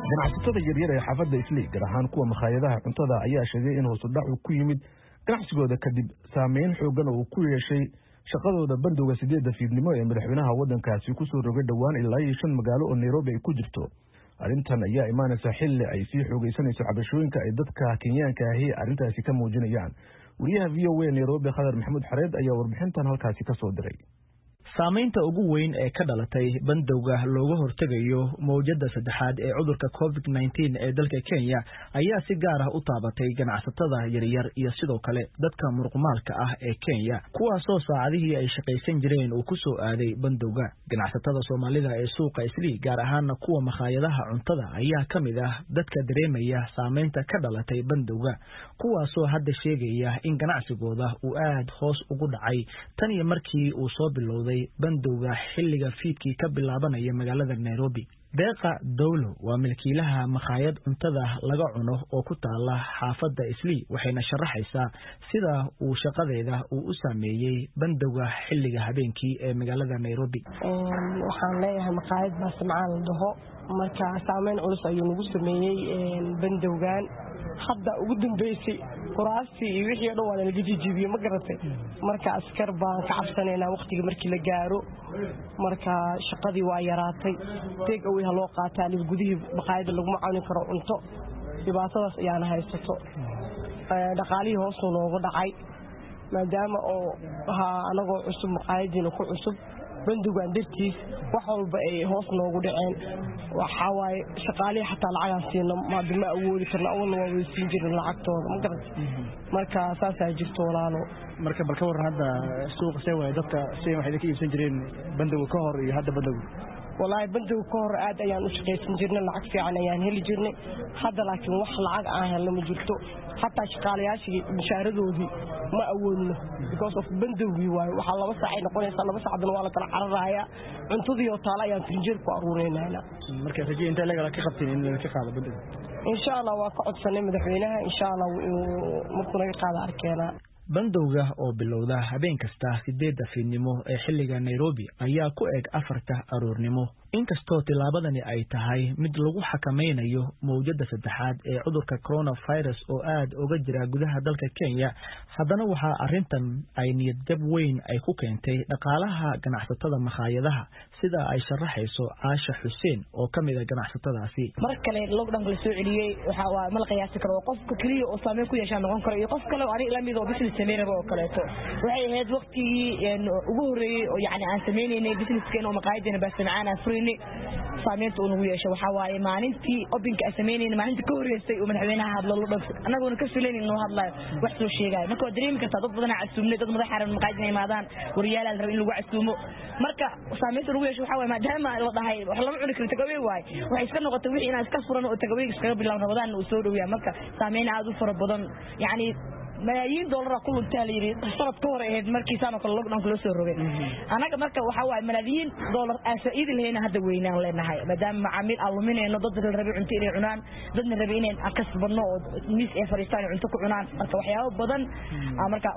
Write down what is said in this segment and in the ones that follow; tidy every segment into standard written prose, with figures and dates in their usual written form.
ganacsatada yaryar ee xaafadda Islii gaar ahaan kuwa makhaayadaha cuntada ayaa sheegay in hoos u dhac ku yimid ganacsigooda kadib saameyn xoogan oo ku yeeshay shaqadooda bandowga 8 fiidnimo ee madaxweynaha wadankaasi ku soo rogay dhawaan ilaa 5 magaalo oo Nairobi ay ku jirto. arrintan ayaa imaanaysa xilli ay sii xoogaysanayso cabashooyinka ay dadka Kenyaanka ahi arrintaasi ka muujinayaan. wariyaha VOA Nairobi Khadar Maxamed Xareed ayaa warbixintan halkaasi ka soo diray. saamaynta ugu weyn ee ka dhalatay bandowga looga hortagayo mowjadda saddexaad ee cudurka COVID-19 ee dalka Kenya ayaa si gaar ah u taabatay ganacsatada yaryar iyo sidoo kale dadka muruqmaalka ah ee Kenya kuwaas oo saacadihii ay shaqaysan jireen uu ku soo aaday bandowga. ganacsatada Soomaalida ee suuqa Islii gaar ahaan kuwa makhaayadaha cuntada ayaa kamid ah dadka dareemaya saamaynta ka dhalatay bandowga kuwaas oo hadda sheegaya in ganacsigooda uu aad hoos ugu dhacay tan iyo markii uu soo bilowday bandowga xilliga fiidkii ka bilaabanaya magaalada Nairobi. Deeqa Dawlo waa milkiilaha makhaayad cuntada laga cuno oo ku taala xaafadda Islii waxayna sharaxaysaa sida uu shaqadeeda u saameeyay bandowga xilliga habeenkii ee magaalada Nairobi. waxaan leeyahay makhaayad Baasmacaan dhaho marka saameyn culus ayuu nagu sameeyay bandowgan hadda ugu dambeysay kuraasi iyo wixii dhan waa la jijibiyay ma garatay marka askar baan ka cabsanaynaa waqtiga markii la gaaro marka shaqadii waa yaraatay deeg away loo qaataa lib gudihii baqaayada lagu macaawin karo cunto dhibaatadaas ayaana haysato dhaqaalihii hoos noogu dhacay maadaama oo anagoo cusub maqaayadiina ku cusub bandowgan dartiis wax walba ay hoos noogu dhaceen waxa waaye shaqaalihi xataa lacagaan siino ma awoodi karna awalna waa weysiin jirin lacagtooda ma garat marka saasaa jirto walaalo marka bal ka waran hadda suuqa see waay dadka si waxay ka iibsan jireen bandowga ka hor iyo hadda bandowga wallahi bandowga ka hor aad ayaan u shaqaysan jirnay lacag fiican ayaan heli jirnay hadda laakiin wax lacag aan helno ma jirto hatta shaqaalayaashii mushaharadoodii ma awoodno because of bandowgii waay waxa 2 saac ay noqonaysaa 2 saacadna waa la kala cararayaa cuntadii oo taala ayaan frinjeer ku aruureynaa marka rajay inta laga ka qabteen in la ka qaado bandowga insha Allah waa ka codsanay madaxweynaha insha Allah markuu naga qaado arkeena. bandowga oo bilowda habeen kasta 8 fiidnimo ee xilliga Nairobi ayaa ku eg 4 aroornimo inkastoo tilaabadani ay tahay mid lagu xakameynayo mowjadda saddexaad ee cudurka coronavirus oo aad uga jira gudaha dalka Kenya haddana waxa arrintan ay niyad jab weyn ay ku keentay dhaqaalaha ganacsatada makhaayadaha sida ay sharaxayso Aasha Xuseen oo kamid ah ganacsatadaasi. mar kale lockdown la soo celiyay waxa waa mal qiyaasi karo qofka kaliya oo saameyn ku yeesha noqon karo iyo qof kale oo ari la mid oo business sameeyay oo kaleeto waxay ahayd waqtigii ugu horeeyay oo yaani aan sameeynay businesskeen oo maqaayadina Baasmacaan aan saameynta uu nagu yeeshay waxa waaye maalintii openka sameeynayna maalintii ka horeysay oo madaxweynaha hadlo loo dhagso anaguna ka filayn inuu hadlayo wax soo sheegay marka dareemi kartaa dad badan casuumnay dad madax xaran maqaayadina imaadaan wariyaal aan rabin in lagu casuumo marka saameynta ugu yeeshay waxa waaye maadaama la dhahay wax lama cuni karo tagaway waay waxay iska noqotay wixii inaan iska furan oo tagaway iska bilaawno Ramadaan uu soo dhawiyaa marka saameyn aad u fara badan yaani ملايين دولار كل تالي صارت كورة هاد مركز أنا كل لقنا كل سر أنا كمركز وحوى ملايين دولار أسئلة اللي هنا هذا وينان لنا هاي مدام عميل ألمين إنه ضد الربيع عنتيري عنان ضد الربيعين أكسب النقد نيس إفريستاني عنتك عنان مركز وحياه بدن مركز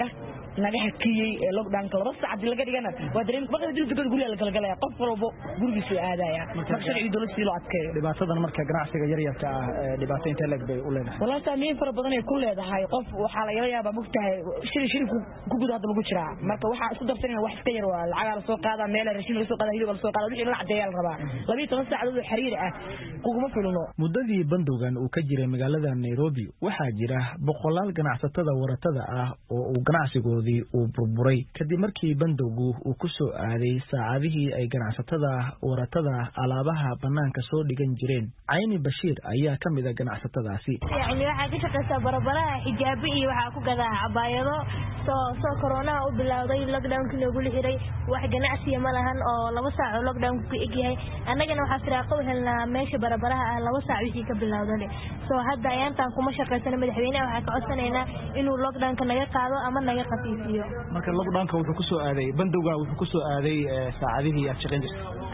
ونجح كي لقنا كل بس عبد الله قدينا ودريم بقى دل تقول قولي على كل يا قف ربو قولي في هذا يا مركز يدور في لعب كي لبعضنا مركز جناح سجارية بتاع لبعضين تلاك بيقولنا والله سامين فرق بدن كل هذا هاي قف حالا يا بمقتها شيل كوجود هذا بقولشرا مركب واحد صدر سنة واحد كير والعجل السوق هذا ميل الرشيد السوق هذا هيدو السوق هذا وجه نلعب ديال الربع لبي تنص عدد الحرير كوجو ما فيلونه مدة بندوغان وكجرة مقالة نيروبي وحاجرة بقلال جناح ستدا ورتدا وجناح سجودي وبربري كدي مركي بندوغو وكسو عليه ساعده أي جناح ستدا ورتدا على بها بنان كسور لجنجرين عيني بشير أيها كم إذا جناح ستدا سي يعني واحد كشخص بربرة حجابي وحكو كذا عبايضه سو كورونا oo bilowday lockdown kii lagu xiray wax ganacsiga ma lahan oo 2 saac oo lockdown ku egyahay anagana waxa firaaqo helna meesha barbaraha 2 saac wixii ka bilowday soo hadda ayaantan kuma shaqeysana madaxweynaha waxa ka codsanaynaa inuu lockdown ka naga qaado ama naga qafiifiyo marka lockdown ka wuxuu ku soo aaday bandowga wuxuu ku soo aaday saacadihii aad shaqeyn jirtay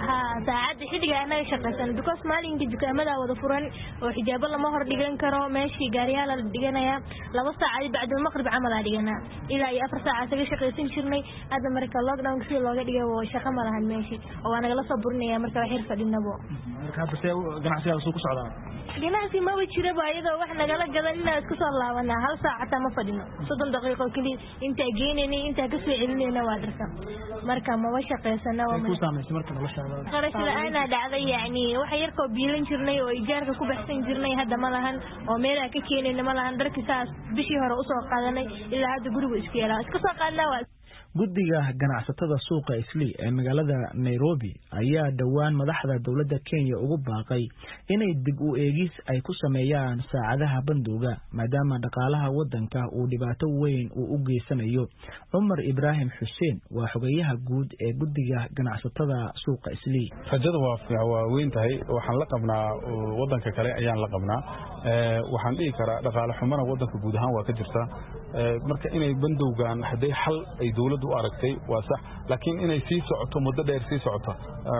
saacad xilliga anaga shaqaysan because maalinka dukaamada wada furan oo xijaabo lama hor dhigan karo meeshii gaariyaal la dhiganaya 2 saacadood bacda maqrib camal aan dhigana ilaa 4 saacadood saga shaqaysan jirnay hadda marka lockdown si looga dhigay oo shaqo ma lahan meeshii oo anaga la soo burinaya marka wax fadhinabo marka hadda see ganacsiga soo ku socdaa ganacsi ma wajiro baayada wax nagala gadan inaan isku soo laabanaa 1 saacad ma fadhino 30 daqiiqo kaliya inta geenayna inta ka soo celinayna waa darka marka ma wa shaqeysana waa ku saameysay marka noloshaada qarashada ana dhacday yani wax yar ko biilan jirnay oo ijaarka ku baxsan jirnay hadda ma lahan oo meelaha ka keenayna ma lahan darkiisaas bishii hore u soo qaadanay ilaa hadda guriga isku yeelaa iska soo qaadnaa waa guddiga ganacsatada suuqa Islii ee magaalada Nairobi ayaa dhawaan madaxda dawladda Kenya ugu baaqay inay dib u eegis ay ku sameeyaan saacadaha bandowga maadaama dhaqaalaha wadanka uu dhibaato weyn u geysanayo. Umar Ibrahim Hussein waa xogayaha guud ee guddiga ganacsatada suuqa Islii. Rajada waa weyn tahay waxaan la qabnaa wadanka kale ayaan la qabnaa waxaan dhigi karaa dhaqaale xumana wadanka guud ahaan waa ka jirta marka inay bandowgan haday xal ay dawladdu u aragtay waa sax laakiin inay sii socoto muddo dheer sii socoto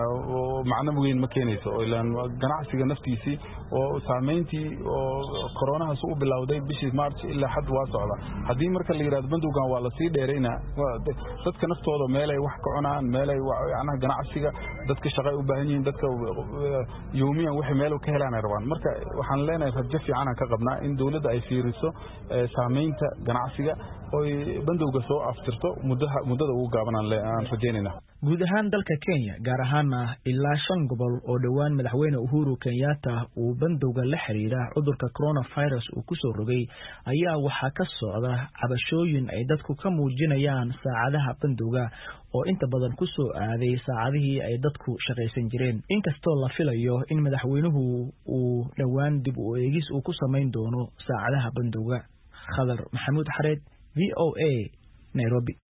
macna weyn ma keenayso oo ilaan ganacsiga naftiisi oo saameyntii oo corona u bilowday bishii March ilaa had waa socda hadii marka la yiraahdo bandowgan waa la sii dheerayna dadka naftooda meel ay wax ka cunaan meel ay yacni ganacsiga dadka shaqo u baahan yihiin dadka yoomiyan wax meel ka helaan ay rabaan marka waxaan leenahay rajo fiican ka qabnaa in dawladda ay fiiriso saameynta ganacsiga oo bandowga soo aftirto muddada ugu gaaban aan rajeynayna guud ahaan dalka Kenya gaar ahaan ilaa 5 gobol oo dhawaan madaxweyne Uhuru Kenyatta uu bandowga la xiriira cudurka coronavirus uu ku soo rogay ayaa waxa ka socda cabashooyin ay dadku ka muujinayaan saacadaha bandowga oo inta badan ku soo aaday saacadihii ay dadku shaqaysan jireen inkastoo la filayo in madaxweynuhu uu dhawaan dib u eegis uu ku sameyn doono saacadaha bandowga. Khadar Maxamuud Xareed VOA Nairobi.